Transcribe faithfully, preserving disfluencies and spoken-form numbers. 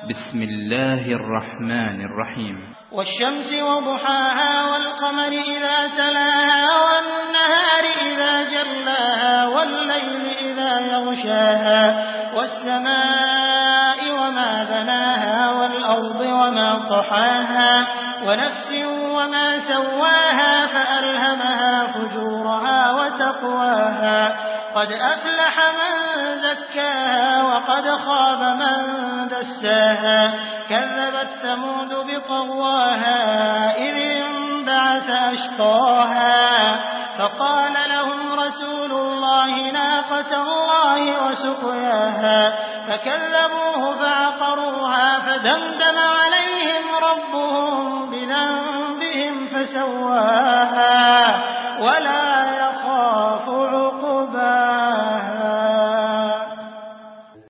بسم الله الرحمن الرحيم والشمس وضحاها والقمر إذا تلاها والنهار إذا جلاها والليل إذا يغشاها والسماء وما بناها والأرض وما طحاها ونفس وما سواها فألهمها فجورها وتقواها قد أفلح من زكاها وقد خاب من دساها كذبت ثمود بطغواها إذ انبعث أشقاها فقال لهم رسول الله ناقة الله وسقياها فكذبوه فعقروها فدمدم عليهم ربهم بذنبهم فسواها ولا يخاف